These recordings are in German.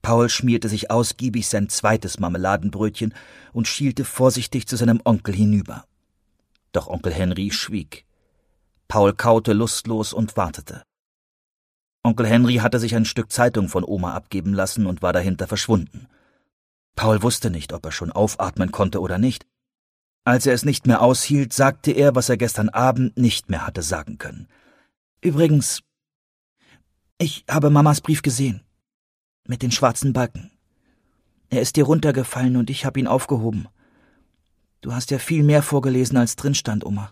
Paul schmierte sich ausgiebig sein zweites Marmeladenbrötchen und schielte vorsichtig zu seinem Onkel hinüber. Doch Onkel Henry schwieg. Paul kaute lustlos und wartete. Onkel Henry hatte sich ein Stück Zeitung von Oma abgeben lassen und war dahinter verschwunden. Paul wusste nicht, ob er schon aufatmen konnte oder nicht. Als er es nicht mehr aushielt, sagte er, was er gestern Abend nicht mehr hatte sagen können. »Übrigens, ich habe Mamas Brief gesehen. Mit den schwarzen Balken. Er ist dir runtergefallen und ich habe ihn aufgehoben. Du hast ja viel mehr vorgelesen, als drin stand, Oma.«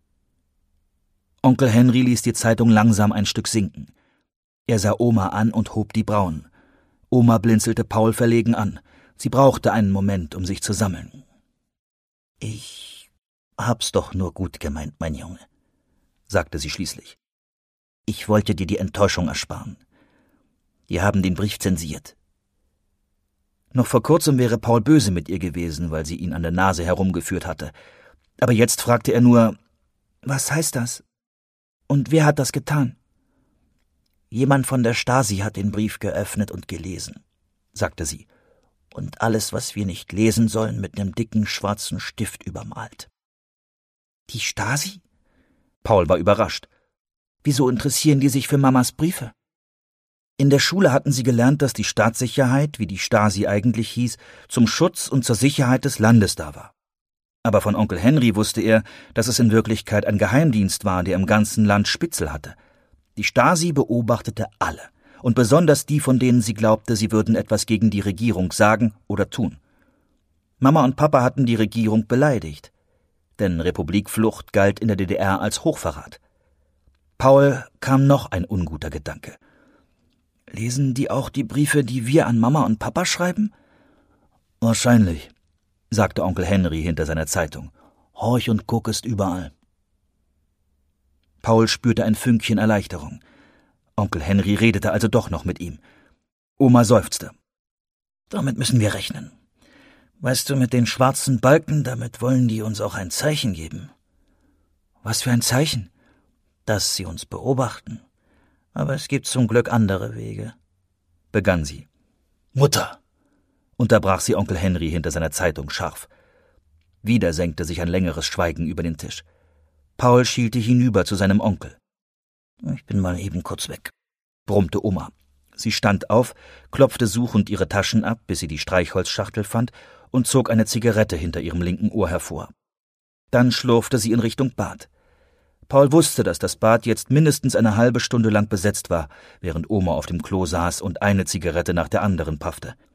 Onkel Henry ließ die Zeitung langsam ein Stück sinken. Er sah Oma an und hob die Brauen. Oma blinzelte Paul verlegen an. Sie brauchte einen Moment, um sich zu sammeln. »Ich hab's doch nur gut gemeint, mein Junge«, sagte sie schließlich. »Ich wollte dir die Enttäuschung ersparen. Die haben den Brief zensiert.« Noch vor kurzem wäre Paul böse mit ihr gewesen, weil sie ihn an der Nase herumgeführt hatte. Aber jetzt fragte er nur, »Was heißt das? Und wer hat das getan?« »Jemand von der Stasi hat den Brief geöffnet und gelesen«, sagte sie, »und alles, was wir nicht lesen sollen, mit einem dicken schwarzen Stift übermalt.« »Die Stasi?« Paul war überrascht. »Wieso interessieren die sich für Mamas Briefe?« In der Schule hatten sie gelernt, dass die Staatssicherheit, wie die Stasi eigentlich hieß, zum Schutz und zur Sicherheit des Landes da war. Aber von Onkel Henry wusste er, dass es in Wirklichkeit ein Geheimdienst war, der im ganzen Land Spitzel hatte. Die Stasi beobachtete alle, und besonders die, von denen sie glaubte, sie würden etwas gegen die Regierung sagen oder tun. Mama und Papa hatten die Regierung beleidigt, denn Republikflucht galt in der DDR als Hochverrat. Paul kam noch ein unguter Gedanke. »Lesen die auch die Briefe, die wir an Mama und Papa schreiben?« »Wahrscheinlich«, sagte Onkel Henry hinter seiner Zeitung. »Horch und guck ist überall.« Paul spürte ein Fünkchen Erleichterung. Onkel Henry redete also doch noch mit ihm. Oma seufzte. »Damit müssen wir rechnen. Weißt du, mit den schwarzen Balken, damit wollen die uns auch ein Zeichen geben.« »Was für ein Zeichen?« »Dass sie uns beobachten. Aber es gibt zum Glück andere Wege«, begann sie. »Mutter«, unterbrach sie Onkel Henry hinter seiner Zeitung scharf. Wieder senkte sich ein längeres Schweigen über den Tisch. Paul schielte hinüber zu seinem Onkel. »Ich bin mal eben kurz weg«, brummte Oma. Sie stand auf, klopfte suchend ihre Taschen ab, bis sie die Streichholzschachtel fand, und zog eine Zigarette hinter ihrem linken Ohr hervor. Dann schlurfte sie in Richtung Bad. Paul wusste, dass das Bad jetzt mindestens eine halbe Stunde lang besetzt war, während Oma auf dem Klo saß und eine Zigarette nach der anderen paffte.